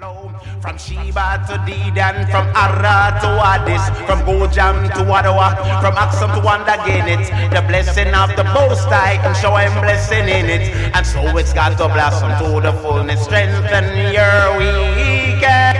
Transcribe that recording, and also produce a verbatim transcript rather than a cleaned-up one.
From Sheba to Dedan, from Arra to Addis, from Gojam to Wadawa, from Axum to Wandagene, the blessing of the Most High and show him blessing in it. And so it's got to blossom to the fullness, strengthen your weekend.